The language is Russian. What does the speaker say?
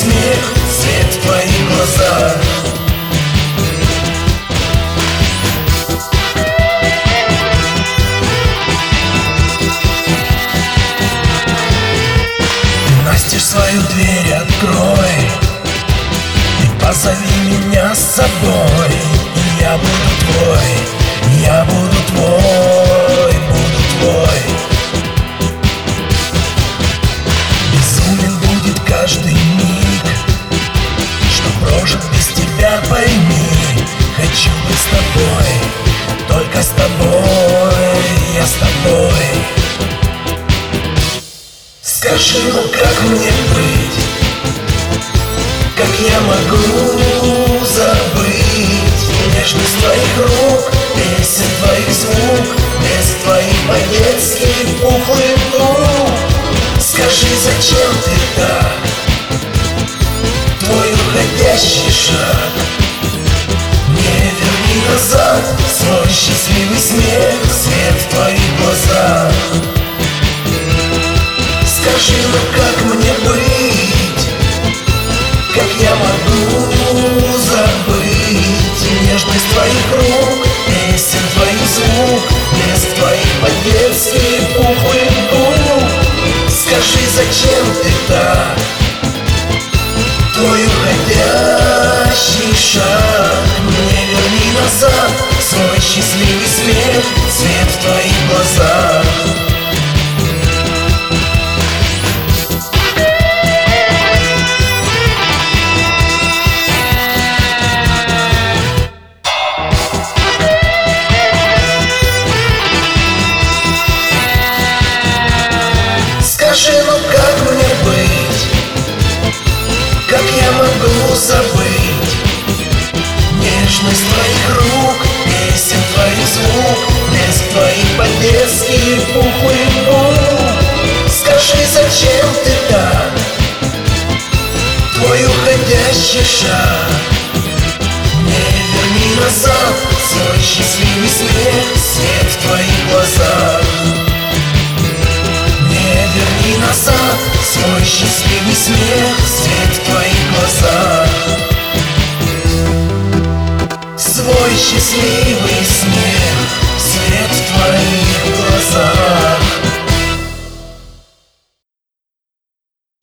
смех, свет в твоих глазах. Настежь свою дверь открой и позови меня с собой. И я буду твой, я буду твой, буду твой. Безумен будет каждый миг, что прожит без тебя, пойми. Хочу быть с тобой, только с тобой, я с тобой. Скажи, ну как мне быть? Как я могу забыть нежность твоих рук, песен твоих звук, без твоих по-детски пухлых губ? Скажи, зачем ты так? Твой уходящий шаг не верни назад, свой счастливый смех, свет в твоих глазах. Скажи, ну как мне быть? Как я могу забыть нежность твоих рук, песен твоих звук, без твоих по-детски пухлых губ? Скажи, зачем ты так? Твой уходящий шаг не верни назад, свой счастливый смех, свет в твоих глазах. Скажи, ну как мне быть? Как я могу забыть нежность твоих рук, песен твоих звук, без твоих по-детски пухлых губ? Скажи, зачем ты так? Твой уходящий шаг не верни назад, свой счастливый смех, свет в твоих глазах. Не верни назад, свой счастливый смех, свет в твоих глазах. Свой счастливый